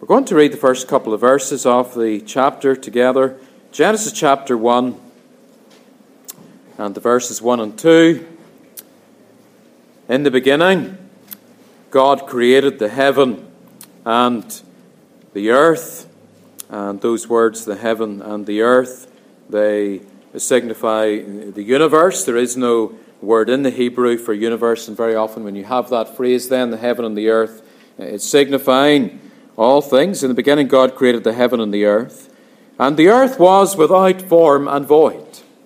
We're going to read the first couple of verses of the chapter together. Genesis chapter 1 and the verses 1 and 2. In the beginning, God created the heaven and the earth. And those words, the heaven and the earth, they signify the universe. There is no word in the Hebrew for universe, and very often when you have that phrase then, the heaven and the earth, it's signifying all things. In the beginning God created the heaven and the earth was without form and void,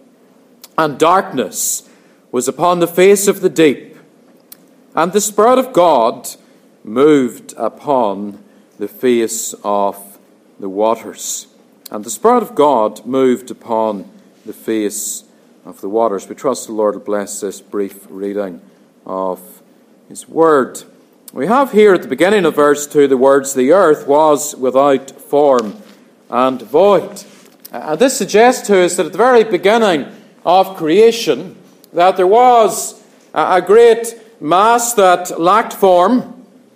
and darkness was upon the face of the deep, and the Spirit of God moved upon the face of the waters. And the Spirit of God moved upon the face of the waters. We trust the Lord will bless this brief reading of His Word. We have here at the beginning of verse 2 the words, "The earth was without form and void." And this suggests to us that at the very beginning of creation, that there was a great mass that lacked form.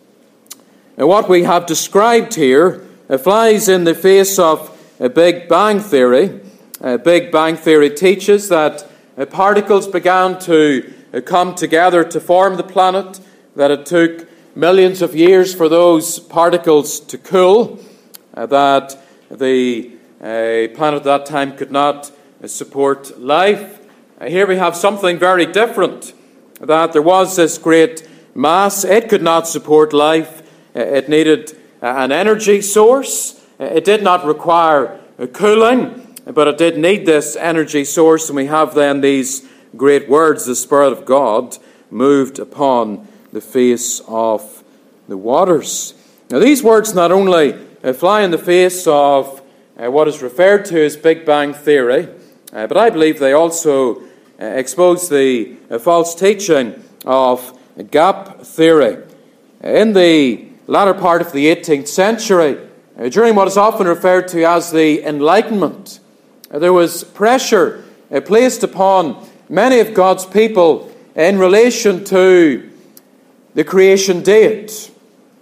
And what we have described here flies in the face of a Big Bang Theory. Big Bang Theory teaches that particles began to come together to form the planet, that it took millions of years for those particles to cool, that the planet at that time could not support life. Here we have something very different, that there was this great mass. It could not support life. It needed an energy source. It did not require cooling, but it did need this energy source. And we have then these great words, "The Spirit of God moved upon the face of the waters." Now these words not only fly in the face of what is referred to as Big Bang Theory, but I believe they also expose the false teaching of gap theory. In the latter part of the 18th century, during what is often referred to as the Enlightenment, there was pressure placed upon many of God's people in relation to the creation date,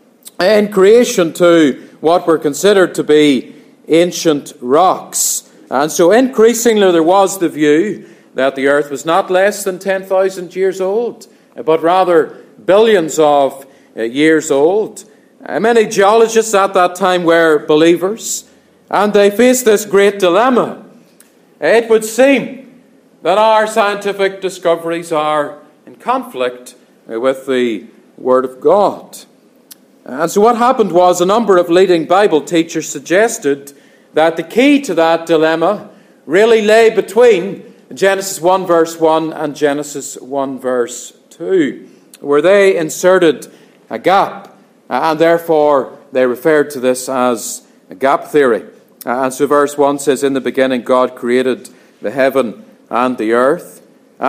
in creation to what were considered to be ancient rocks. And so increasingly there was the view that the earth was not less than 10,000 years old, but rather billions of years old. Many geologists at that time were believers, and they faced this great dilemma. It would seem that our scientific discoveries are in conflict with the Word of God. And so what happened was a number of leading Bible teachers suggested that the key to that dilemma really lay between Genesis 1 verse 1 and Genesis 1 verse 2, where they inserted a gap, and therefore they referred to this as a gap theory. And so verse 1 says, "In the beginning God created the heaven and the earth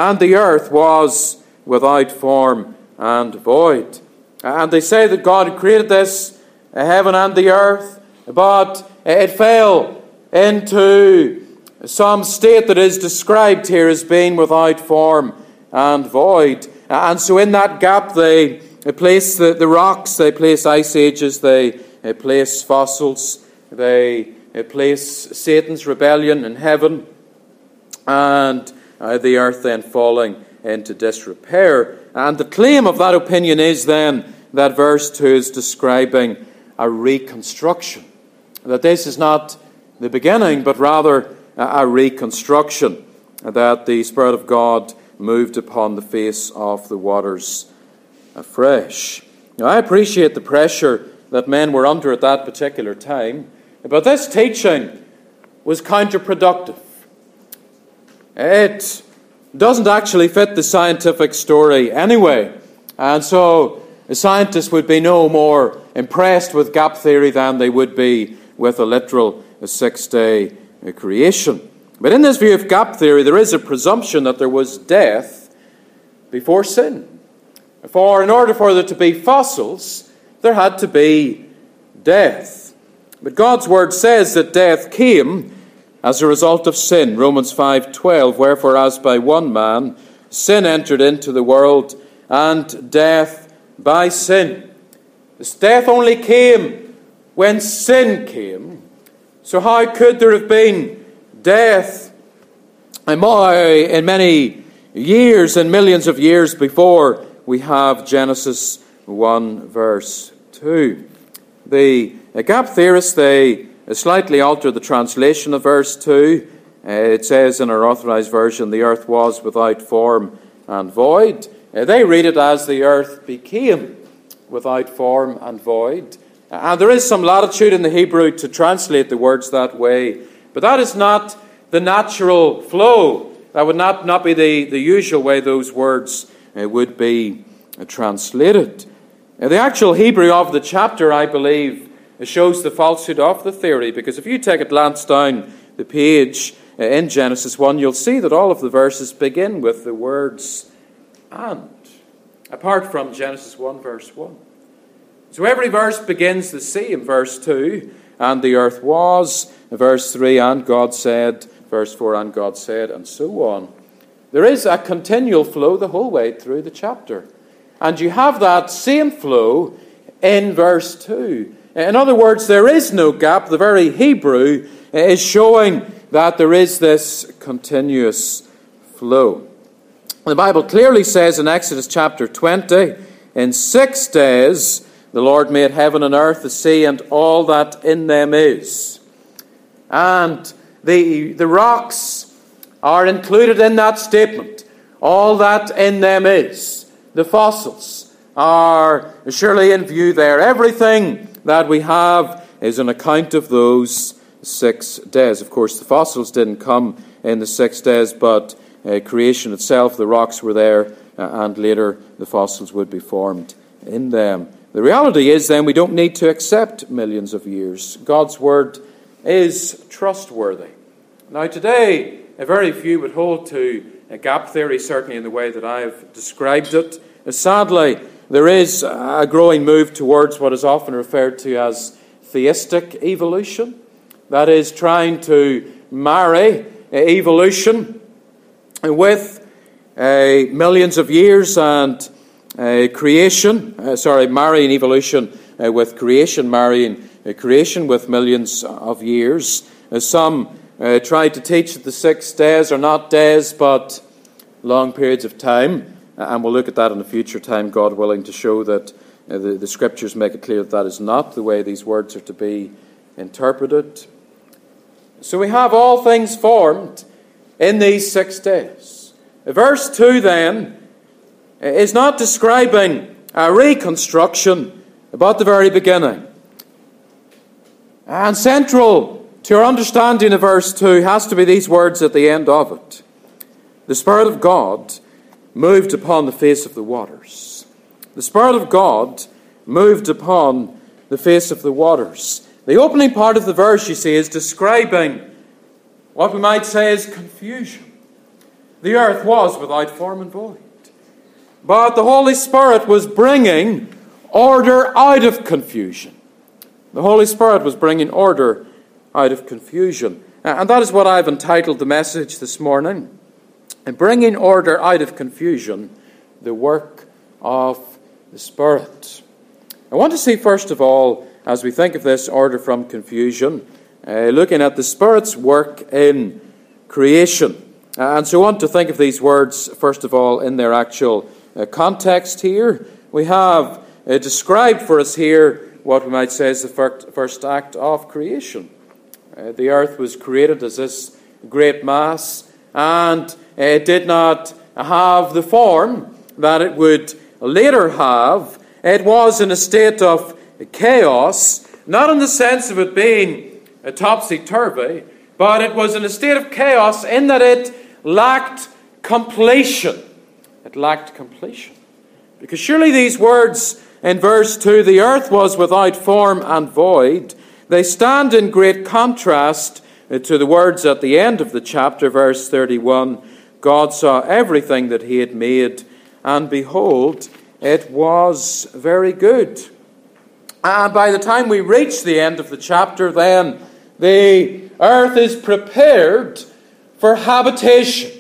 was without form and void." And they say that God had created this heaven and the earth, but it fell into some state that is described here as being without form and void. And so in that gap they place the rocks, they place ice ages, they place fossils, they place Satan's rebellion in heaven, and the earth then falling into disrepair. And the claim of that opinion is then that verse 2 is describing a reconstruction. That this is not the beginning, but rather a reconstruction. That the Spirit of God moved upon the face of the waters afresh. Now, I appreciate the pressure that men were under at that particular time, but this teaching was counterproductive. It doesn't actually fit the scientific story anyway. And so scientists would be no more impressed with gap theory than they would be with a literal six-day creation. But in this view of gap theory, there is a presumption that there was death before sin. For in order for there to be fossils, there had to be death. But God's word says that death came as a result of sin. Romans 5:12, "Wherefore as by one man sin entered into the world, and death by sin." This death only came when sin came. So how could there have been death in many years and millions of years before we have Genesis 1 verse 2? The gap theorists, they slightly alter the translation of verse 2. It says in our Authorized Version, the earth was without form and void. They read it as the earth became without form and void. And there is some latitude in the Hebrew to translate the words that way, but that is not the natural flow. That would not be the usual way those words would be translated. The actual Hebrew of the chapter, I believe, shows the falsehood of the theory, because if you take a glance down the page in Genesis 1, you'll see that all of the verses begin with the words "and," apart from Genesis 1 verse 1. So every verse begins the same. Verse 2, and the earth was. Verse 3, and God said. Verse 4, and God said, and so on. There is a continual flow the whole way through the chapter. And you have that same flow in verse 2. In other words, there is no gap. The very Hebrew is showing that there is this continuous flow. The Bible clearly says in Exodus chapter 20, in 6 days the Lord made heaven and earth, the sea, and all that in them is. And the rocks are included in that statement. All that in them is. The fossils are surely in view there. Everything that we have is an account of those 6 days. Of course, the fossils didn't come in the 6 days, but creation itself, the rocks were there, and later the fossils would be formed in them. The reality is then we don't need to accept millions of years. God's word is trustworthy. Now today, very few would hold to a gap theory, certainly in the way that I've described it. Sadly, there is a growing move towards what is often referred to as theistic evolution. That is, trying to marry evolution with millions of years and marrying evolution with creation, marrying creation with millions of years. Some try to teach that the 6 days are not days, but long periods of time. And we'll look at that in a future time, God willing, to show that the Scriptures make it clear that that is not the way these words are to be interpreted. So we have all things formed in these 6 days. Verse 2 then is not describing a reconstruction, but the very beginning. And central to our understanding of verse 2 has to be these words at the end of it. The Spirit of God moved upon the face of the waters. The Spirit of God moved upon the face of the waters. The opening part of the verse, you see, is describing what we might say is confusion. The earth was without form and void. But the Holy Spirit was bringing order out of confusion. The Holy Spirit was bringing order out of confusion. And that is what I've entitled the message this morning. And bringing order out of confusion, the work of the Spirit. I want to see, first of all, as we think of this order from confusion, looking at the Spirit's work in creation. And so I want to think of these words, first of all, in their actual context here. We have described for us here what we might say is the first act of creation. The earth was created as this great mass, and it did not have the form that it would later have. It was in a state of chaos, not in the sense of it being a topsy-turvy, but it was in a state of chaos in that it lacked completion. It lacked completion. Because surely these words in verse 2, the earth was without form and void, they stand in great contrast to the words at the end of the chapter, verse 31. God saw everything that he had made, and behold, it was very good. And by the time we reach the end of the chapter, then the earth is prepared for habitation.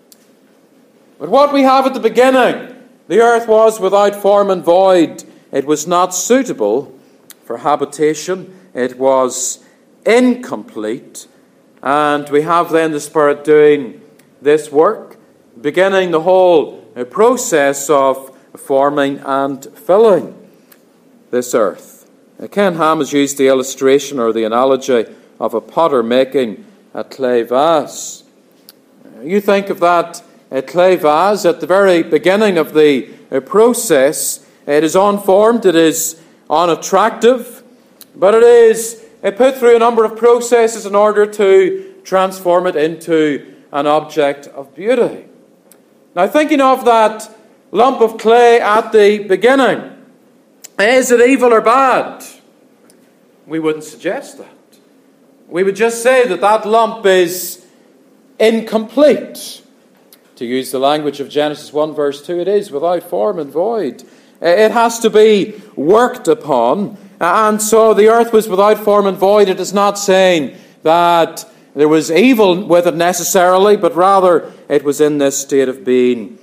But what we have at the beginning, the earth was without form and void. It was not suitable for habitation. it was incomplete. And we have then the Spirit doing this work, beginning the whole process of forming and filling this earth. Ken Ham has used the illustration or the analogy of a potter making a clay vase. You think of that clay vase at the very beginning of the process. It is unformed, it is unattractive, but it is put through a number of processes in order to transform it into an object of beauty. Now, thinking of that lump of clay at the beginning, is it evil or bad? We wouldn't suggest that. We would just say that that lump is incomplete. To use the language of Genesis 1 verse 2, it is without form and void. It has to be worked upon. And so the earth was without form and void. It is not saying that there was evil with it necessarily, but rather it was in this state of being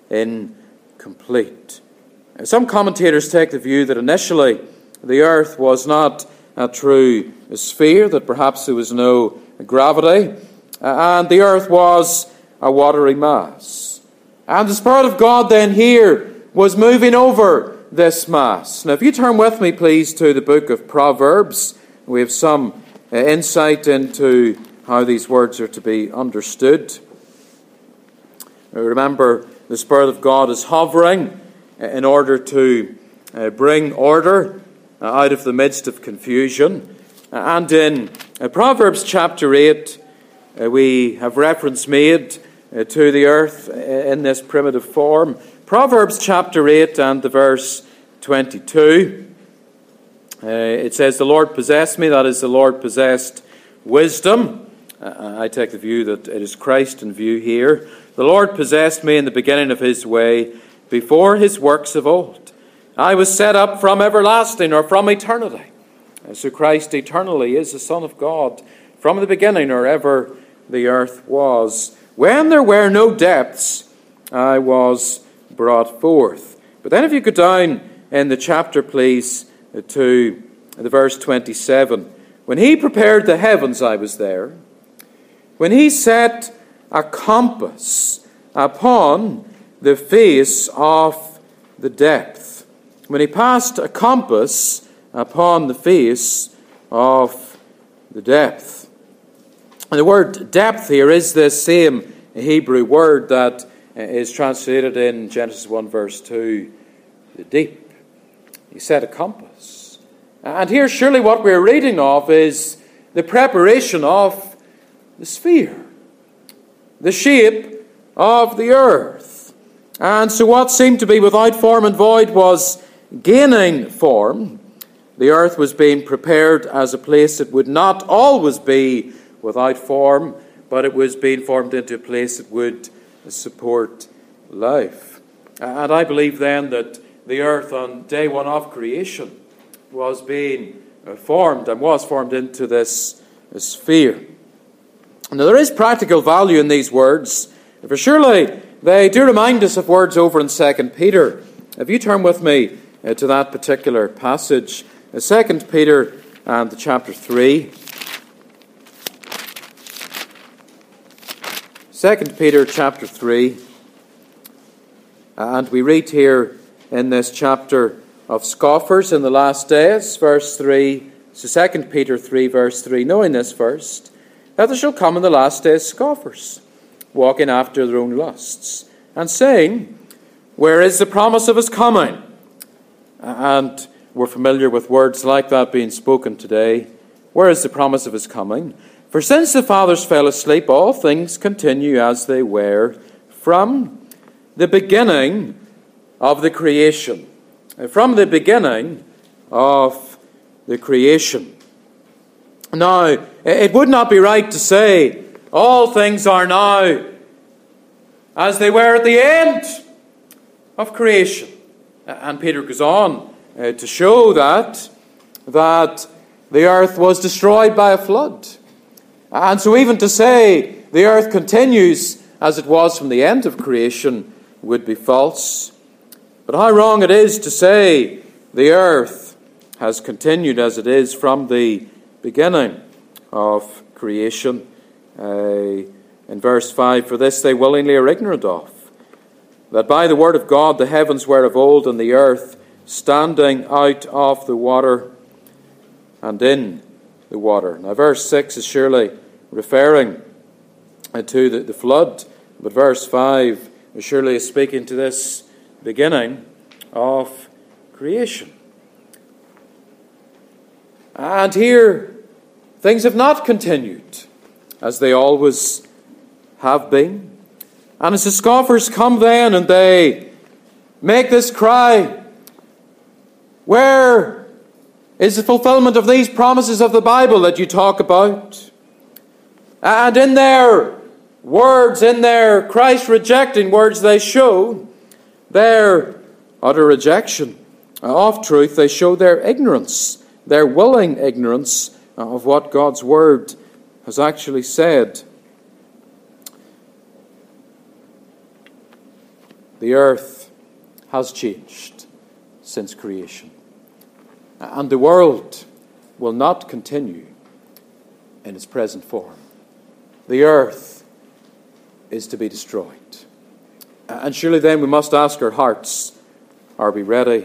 incomplete. Some commentators take the view that initially the earth was not a true sphere, that perhaps there was no gravity, and the earth was a watery mass. And the Spirit of God then here was moving over this mass. Now if you turn with me please to the book of Proverbs, we have some insight into how these words are to be understood. Remember, the Spirit of God is hovering in order to bring order out of the midst of confusion. And in Proverbs chapter 8, we have reference made to the earth in this primitive form. Proverbs chapter 8 and the verse 22. It says, "The Lord possessed me," that is, the Lord possessed wisdom. I take the view that it is Christ in view here. "The Lord possessed me in the beginning of his way, before his works of old. I was set up from everlasting," or from eternity. So Christ eternally is the Son of God from the beginning, or ever the earth was. "When there were no depths, I was brought forth." But then if you go down in the chapter, please, to the verse 27. "When he prepared the heavens, I was there. When he set a compass upon the face of the depth." When he passed a compass upon the face of the depth. And the word depth here is the same Hebrew word that is translated in Genesis 1 verse 2, the deep. He set a compass. And here surely what we're reading of is the preparation of the sphere, the shape of the earth. And so what seemed to be without form and void was gaining form. The earth was being prepared as a place that would not always be without form, but it was being formed into a place that would support life. And I believe then that the earth on day one of creation was being formed and was formed into this sphere. Now there is practical value in these words, for surely they do remind us of words over in 2 Peter. If you turn with me to that particular passage, 2 Peter and chapter 3. 2 Peter chapter 3. And we read here in this chapter of scoffers in the last days, verse 3. So 2 Peter 3, verse 3. "Knowing this first, that there shall come in the last days scoffers, walking after their own lusts, and saying, Where is the promise of his coming?" And we're familiar with words like that being spoken today. Where is the promise of his coming? "For since the fathers fell asleep, all things continue as they were from the beginning of the creation." From the beginning of the creation. Now, it would not be right to say all things are now as they were at the end of creation. And Peter goes on to show that the earth was destroyed by a flood. And so even to say the earth continues as it was from the end of creation would be false. But how wrong it is to say the earth has continued as it is from the beginning of creation. In verse 5, for this they willingly are ignorant of, that by the word of God the heavens were of old, and the earth standing out of the water and in the water. Now verse 6 is surely referring to the flood, but verse 5 surely is speaking to this beginning of creation. And here things have not continued as they always have been. And as the scoffers come then and they make this cry, where is the fulfillment of these promises of the Bible that you talk about? And in their words, in their Christ-rejecting words, they show their utter rejection of truth. They show their ignorance, their willing ignorance of what God's Word has actually said. The earth has changed since creation, and the world will not continue in its present form. The earth is to be destroyed. And surely then we must ask our hearts, are we ready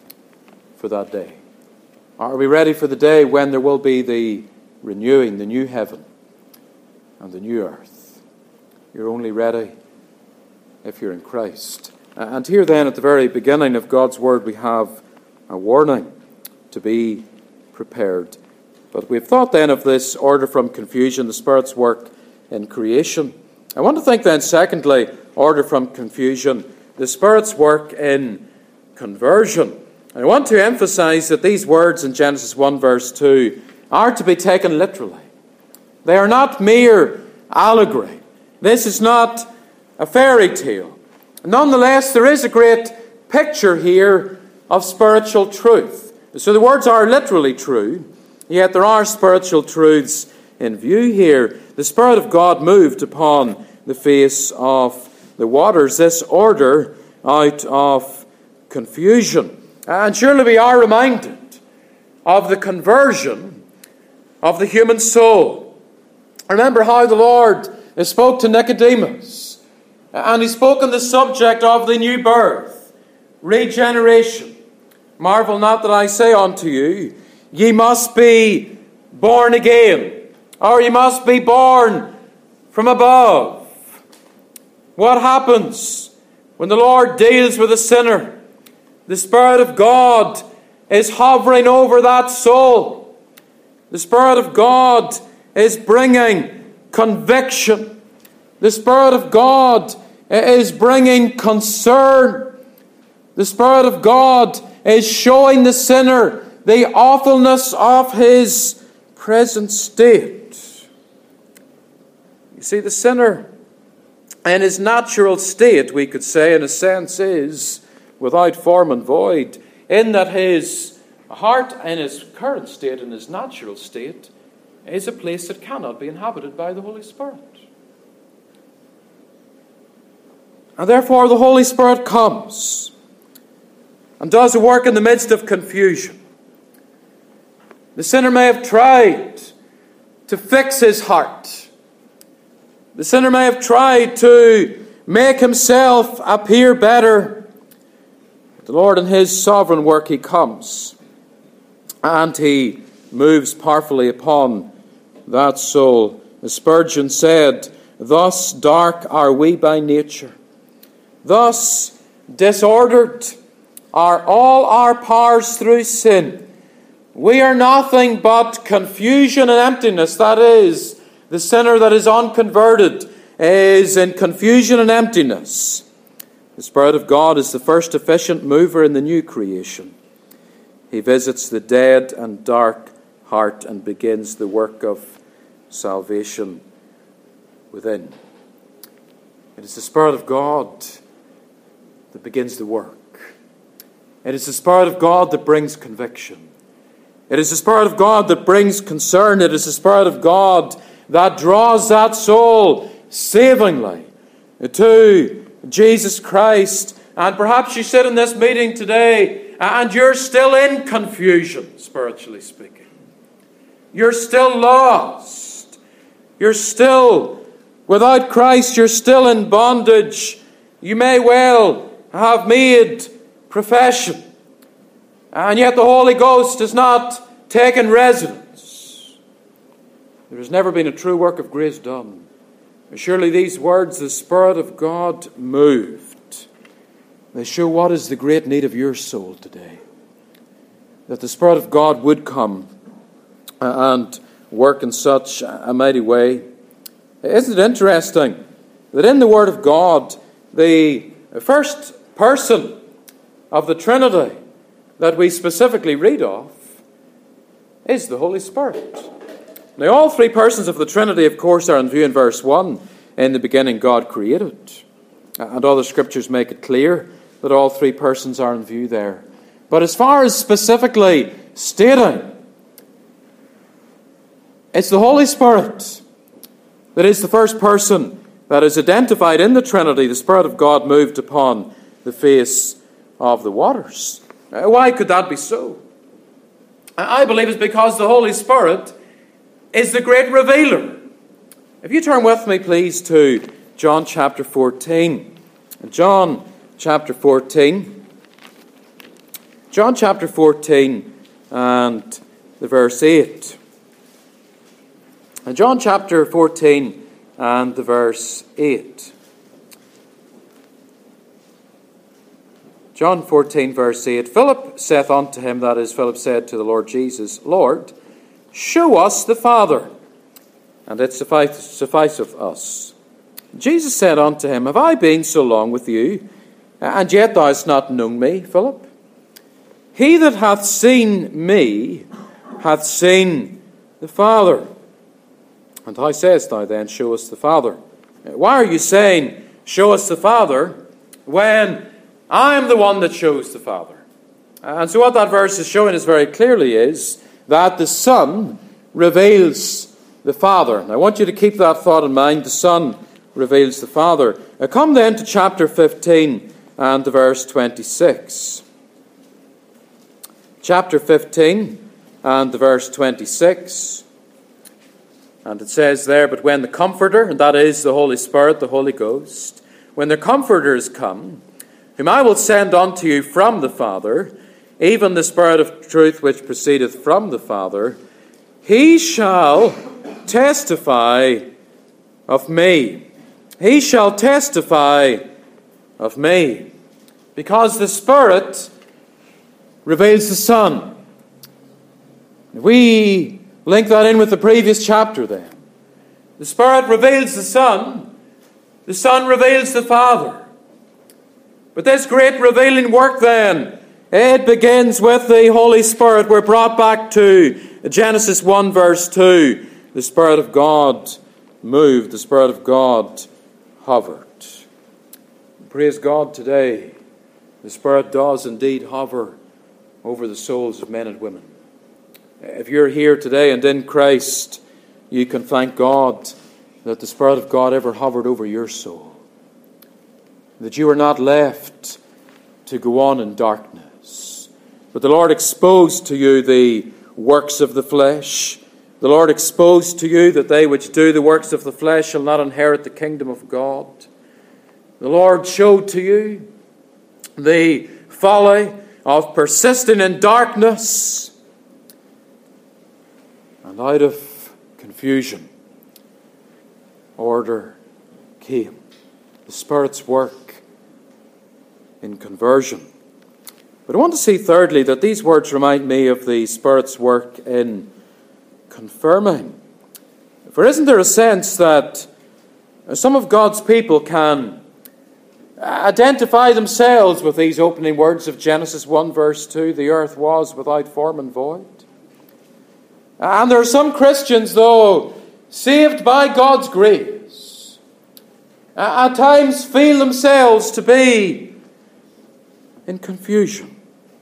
for that day? Are we ready for the day when there will be the renewing, the new heaven and the new earth? You're only ready if you're in Christ. And here then at the very beginning of God's Word we have a warning to be prepared. But we've thought then of this order from confusion, the Spirit's work in creation. I want to think then secondly, order from confusion, the Spirit's work in conversion. And I want to emphasize that these words in Genesis 1 verse 2 are to be taken literally. They are not mere allegory. This is not a fairy tale. Nonetheless, there is a great picture here of spiritual truth. So the words are literally true, yet there are spiritual truths in view here. The Spirit of God moved upon the face of the waters, this order out of confusion. And surely we are reminded of the conversion of the human soul. Remember how the Lord spoke to Nicodemus. And he spoke on the subject of the new birth, regeneration. Marvel not that I say unto you, ye must be born again, or ye must be born from above. What happens when the Lord deals with a sinner? The Spirit of God is hovering over that soul. The Spirit of God is bringing conviction. The Spirit of God is bringing concern. The Spirit of God is showing the sinner the awfulness of his present state. You see, the sinner in his natural state, we could say, in a sense, is without form and void, in that his heart in his current state, in his natural state, is a place that cannot be inhabited by the Holy Spirit. And therefore the Holy Spirit comes and does a work in the midst of confusion. The sinner may have tried to fix his heart. The sinner may have tried to make himself appear better. The Lord in his sovereign work, he comes and he moves powerfully upon that soul. As Spurgeon said, thus dark are we by nature, thus disordered are all our powers through sin. We are nothing but confusion and emptiness. That is, the sinner that is unconverted is in confusion and emptiness. The Spirit of God is the first efficient mover in the new creation. He visits the dead and dark heart and begins the work of salvation within. It is the Spirit of God that begins the work. It is the Spirit of God that brings conviction. It is the Spirit of God that brings concern. It is the Spirit of God that draws that soul savingly to Jesus Christ. And perhaps you sit in this meeting today and you're still in confusion, spiritually speaking. You're still lost. You're still without Christ. You're still in bondage. You may well have made profession, and yet the Holy Ghost has not taken residence. There has never been a true work of grace done. Surely these words, the Spirit of God moved, they show what is the great need of your soul today. That the Spirit of God would come and work in such a mighty way. Isn't it interesting that in the Word of God, the first person of the Trinity that we specifically read of is the Holy Spirit. Now, all three persons of the Trinity, of course, are in view in verse 1. In the beginning, God created. And other scriptures make it clear that all three persons are in view there. But as far as specifically stating, it's the Holy Spirit that is the first person that is identified in the Trinity. The Spirit of God moved upon the face of the waters. Why could that be so? I believe it's because the Holy Spirit is the great revealer. If you turn with me, please, to John chapter 14. John chapter 14. John chapter 14 and the verse 8. John chapter 14 and the verse 8. John 14, verse 8. Philip saith unto him, that is, Philip said to the Lord Jesus, Lord, show us the Father, and it sufficeth us. Jesus said unto him, have I been so long with you, and yet thou hast not known me, Philip? He that hath seen me hath seen the Father. And how sayest thou then, show us the Father? Why are you saying, show us the Father, when I am the one that shows the Father? And so what that verse is showing us very clearly is that the Son reveals the Father. And I want you to keep that thought in mind. The Son reveals the Father. Now come then to chapter 15 and the verse 26. Chapter 15 and the verse 26. And it says there, but when the Comforter, and that is the Holy Spirit, the Holy Ghost, when the Comforter is come, whom I will send unto you from the Father, even the Spirit of truth which proceedeth from the Father, he shall testify of me. He shall testify of me. Because the Spirit reveals the Son. We link that in with the previous chapter then. The Spirit reveals the Son reveals the Father. But this great revealing work then, it begins with the Holy Spirit. We're brought back to Genesis 1 verse 2. The Spirit of God moved. The Spirit of God hovered. Praise God today. The Spirit does indeed hover over the souls of men and women. If you're here today and in Christ, you can thank God that the Spirit of God ever hovered over your soul. That you are not left to go on in darkness. But the Lord exposed to you the works of the flesh. The Lord exposed to you that they which do the works of the flesh shall not inherit the kingdom of God. The Lord showed to you the folly of persisting in darkness. And out of confusion, order came. The Spirit's work in conversion. But I want to see thirdly that these words remind me of the Spirit's work in confirming. For isn't there a sense that some of God's people can identify themselves with these opening words of Genesis 1 verse 2, the earth was without form and void? And there are some Christians, though saved by God's grace, at times feel themselves to be in confusion.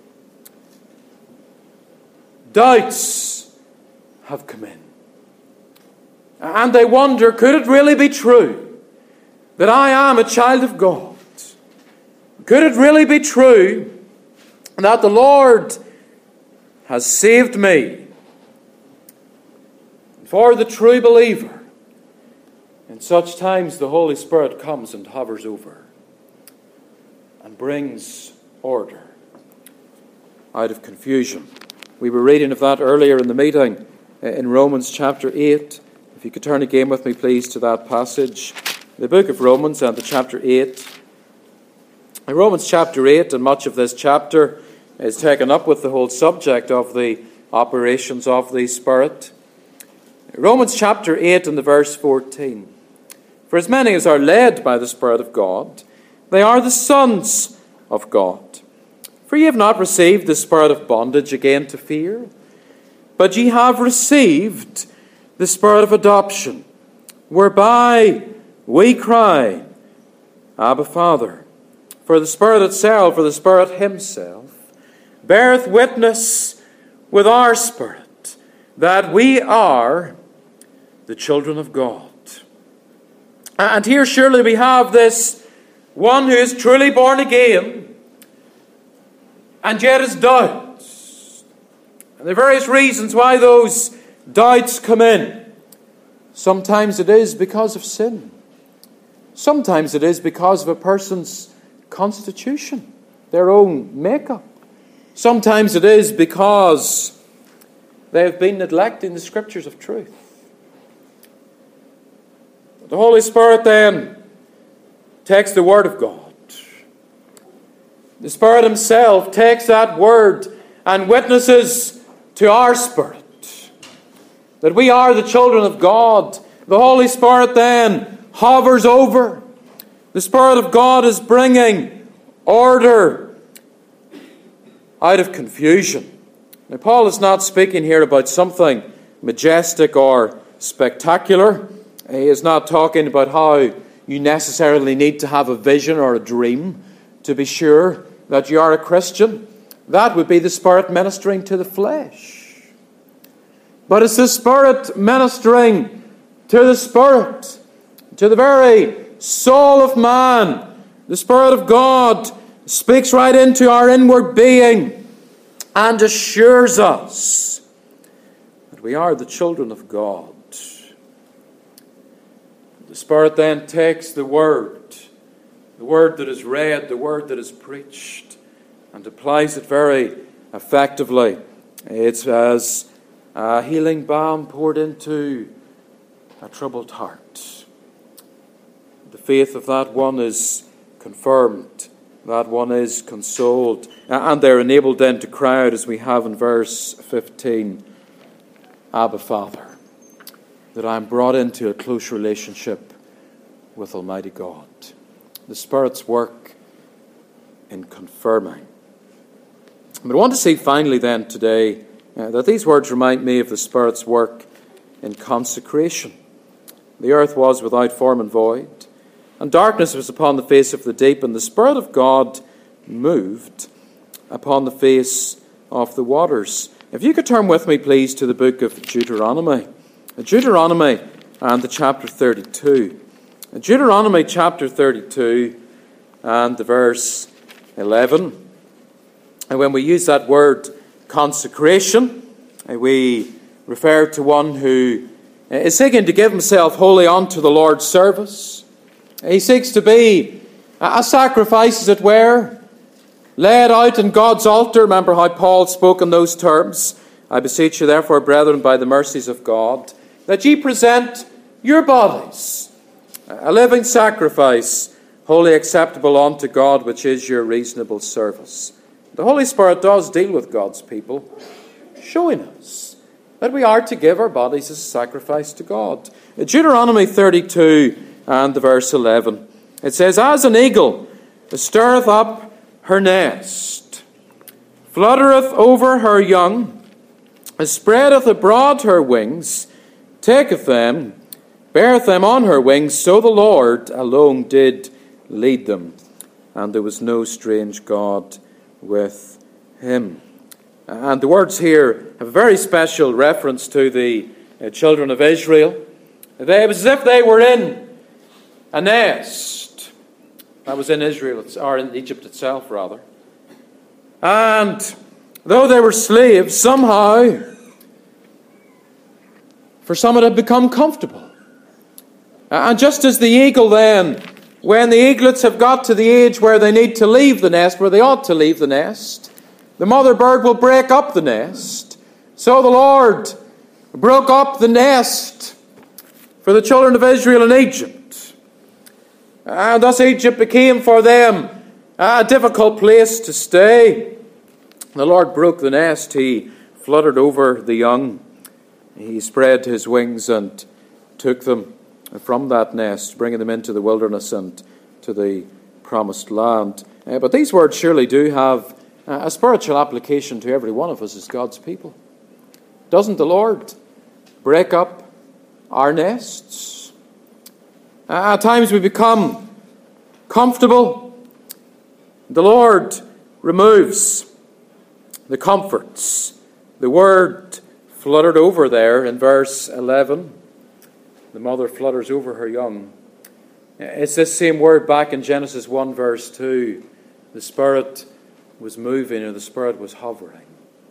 Doubts have come in. And they wonder, could it really be true that I am a child of God? Could it really be true that the Lord has saved me. For the true believer, in such times the Holy Spirit comes and hovers over and brings order out of confusion. We were reading of that earlier in the meeting in Romans chapter 8. If you could turn again with me, please, to that passage. The book of Romans and the chapter 8. In Romans chapter 8, and much of this chapter is taken up with the whole subject of the operations of the Spirit. Romans chapter 8 and the verse 14. For as many as are led by the Spirit of God, they are the sons of God. For ye have not received the spirit of bondage again to fear, but ye have received the Spirit of adoption, whereby we cry, Abba, Father. For the Spirit itself, or the Spirit himself, beareth witness with our spirit that we are the children of God. And here surely we have this one who is truly born again, and yet has doubts. And there are various reasons why those doubts come in. Sometimes it is because of sin. Sometimes it is because of a person's constitution, their own makeup. Sometimes it is because they have been neglecting the scriptures of truth. The Holy Spirit then takes the Word of God. The Spirit himself takes that Word and witnesses to our spirit that we are the children of God. The Holy Spirit then hovers over. The Spirit of God is bringing order out of confusion. Now, Paul is not speaking here about something majestic or spectacular. He is not talking about how you necessarily need to have a vision or a dream to be sure that you are a Christian. That would be the Spirit ministering to the flesh. But it's the Spirit ministering to the Spirit, to the very soul of man. The Spirit of God speaks right into our inward being and assures us that we are the children of God. The Spirit then takes the word that is read, the word that is preached, and applies it very effectively. It's as a healing balm poured into a troubled heart. The faith of that one is confirmed. That one is consoled. And they're enabled then to cry out, as we have in verse 15, Abba, Father. That I am brought into a close relationship with Almighty God. The Spirit's work in confirming. But I want to see finally then today that these words remind me of the Spirit's work in consecration. The earth was without form and void, and darkness was upon the face of the deep, and the Spirit of God moved upon the face of the waters. If you could turn with me, please, to the book of Deuteronomy. Deuteronomy and the chapter 32. Deuteronomy chapter 32 and the verse 11. And when we use that word consecration, we refer to one who is seeking to give himself wholly unto the Lord's service. He seeks to be a sacrifice, as it were, laid out in God's altar. Remember how Paul spoke in those terms. I beseech you, therefore, brethren, by the mercies of God, that ye present your bodies a living sacrifice, wholly acceptable unto God, which is your reasonable service. The Holy Spirit does deal with God's people, showing us that we are to give our bodies as a sacrifice to God. Deuteronomy 32 and the verse 11. It says, As an eagle stirreth up her nest, fluttereth over her young, spreadeth abroad her wings, taketh them, beareth them on her wings, so the Lord alone did lead them, and there was no strange God with him. And the words here have a very special reference to the children of Israel. It was as if they were in a nest that was in Israel, or in Egypt itself, rather. And though they were slaves, somehow, for some it had become comfortable. And just as the eagle then, when the eaglets have got to the age where they need to leave the nest, where they ought to leave the nest, the mother bird will break up the nest. So the Lord broke up the nest for the children of Israel in Egypt. And thus Egypt became for them a difficult place to stay. The Lord broke the nest. He fluttered over the young. He spread his wings and took them from that nest, bringing them into the wilderness and to the promised land. But these words surely do have a spiritual application to every one of us as God's people. Doesn't the Lord break up our nests? At times we become comfortable. The Lord removes the comforts. The word fluttered over there in verse 11. The mother flutters over her young. It's this same word back in Genesis 1 verse 2. The Spirit was moving, or the Spirit was hovering.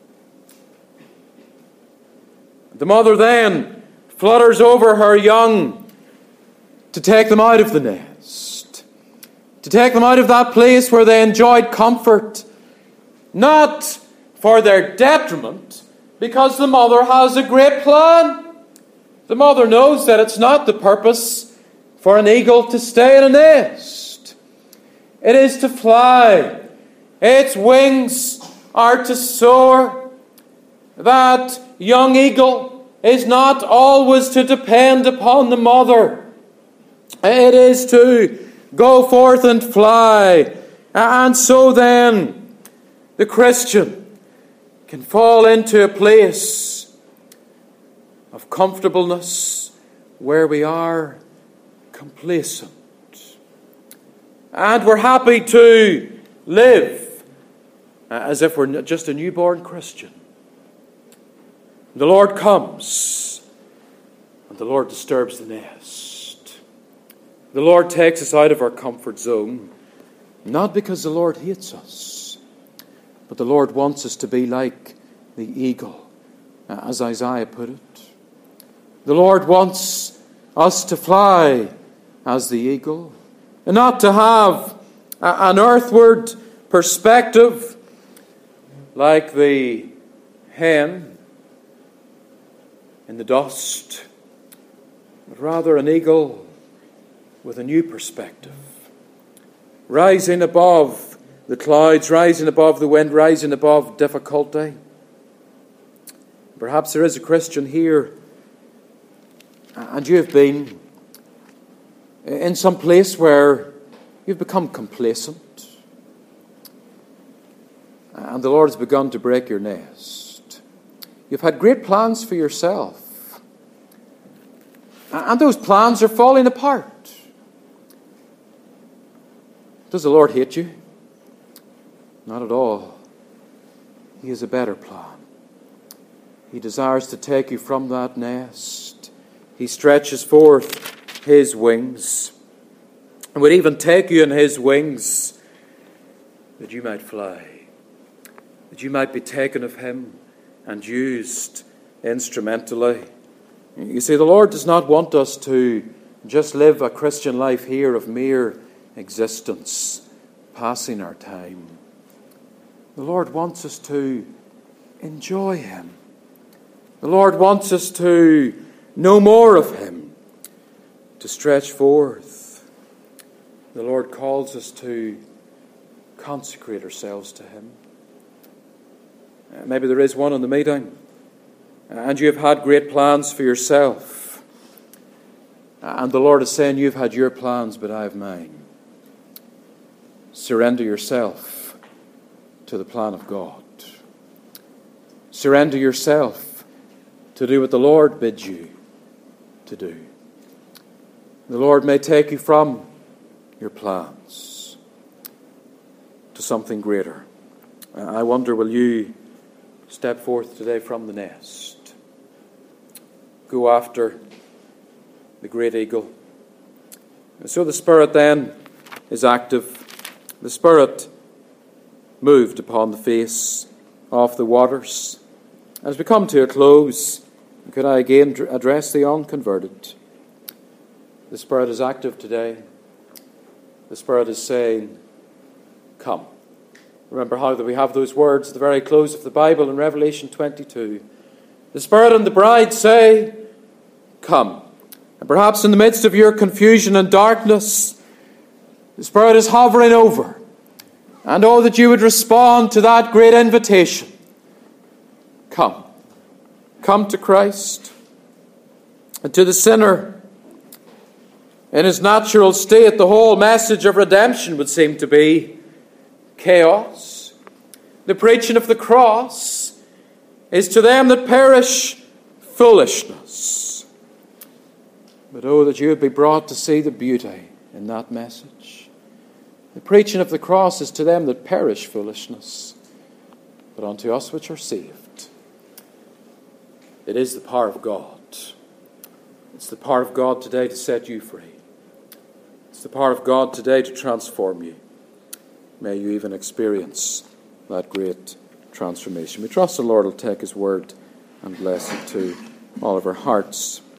The mother then flutters over her young to take them out of the nest, to take them out of that place where they enjoyed comfort, not for their detriment, because the mother has a great plan. The mother knows that it's not the purpose for an eagle to stay in a nest. It is to fly. Its wings are to soar. That young eagle is not always to depend upon the mother. It is to go forth and fly. And so then, the Christian can fall into a place of comfortableness where we are complacent. And we're happy to live as if we're just a newborn Christian. The Lord comes and the Lord disturbs the nest. The Lord takes us out of our comfort zone, not because the Lord hates us, but the Lord wants us to be like the eagle, as Isaiah put it. The Lord wants us to fly as the eagle, and not to have an earthward perspective like the hen in the dust, but rather an eagle with a new perspective, rising above the clouds, rising above the wind, rising above difficulty. Perhaps there is a Christian here, and you have been in some place where you've become complacent, and the Lord has begun to break your nest. You've had great plans for yourself, and those plans are falling apart. Does the Lord hate you? Not at all. He has a better plan. He desires to take you from that nest. He stretches forth His wings, and would even take you in His wings that you might fly, that you might be taken of Him and used instrumentally. You see, the Lord does not want us to just live a Christian life here of mere existence, passing our time. The Lord wants us to enjoy Him. The Lord wants us to know more of Him, to stretch forth. The Lord calls us to consecrate ourselves to Him. Maybe there is one in the meeting, and you have had great plans for yourself. And the Lord is saying, you've had your plans, but I have mine. Surrender yourself to the plan of God. Surrender yourself to do what the Lord bids you to do. The Lord may take you from your plans to something greater. I wonder, will you step forth today from the nest? Go after the great eagle. And so the Spirit then is active. The Spirit moved upon the face of the waters. As we come to a close, could I again address the unconverted? The Spirit is active today. The Spirit is saying, come. Remember how that we have those words at the very close of the Bible in Revelation 22. The Spirit and the bride say, come. And perhaps in the midst of your confusion and darkness, the Spirit is hovering over. And oh, that you would respond to that great invitation. Come. Come to Christ. And to the sinner, in his natural state, the whole message of redemption would seem to be chaos. The preaching of the cross is to them that perish foolishness. But oh, that you would be brought to see the beauty in that message. The preaching of the cross is to them that perish foolishness, but unto us which are saved, it is the power of God. It's the power of God today to set you free. It's the power of God today to transform you. May you even experience that great transformation. We trust the Lord will take his word and bless it to all of our hearts.